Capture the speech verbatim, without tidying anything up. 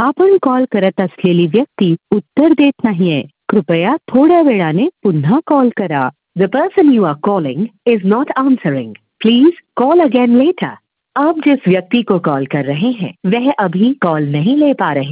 आपण कॉल करत असलेली व्यक्ती उत्तर देत नाहीये. कृपया थोड्या वेळाने पुन्हा कॉल करा. The person you are calling is not answering. Please call again later. आप जिस व्यक्ति को कॉल कर रहे हैं वह अभी कॉल नहीं ले पा रहे